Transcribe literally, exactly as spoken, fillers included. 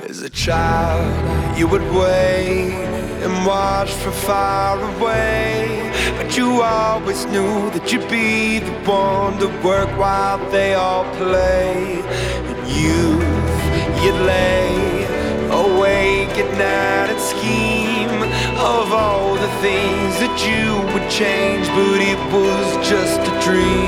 As a child, you would wait and watch from far away, but you always knew that you'd be the one to work while they all play. In youth, you'd lay awake at night and scheme of all the things that you would change, but it was just a dream.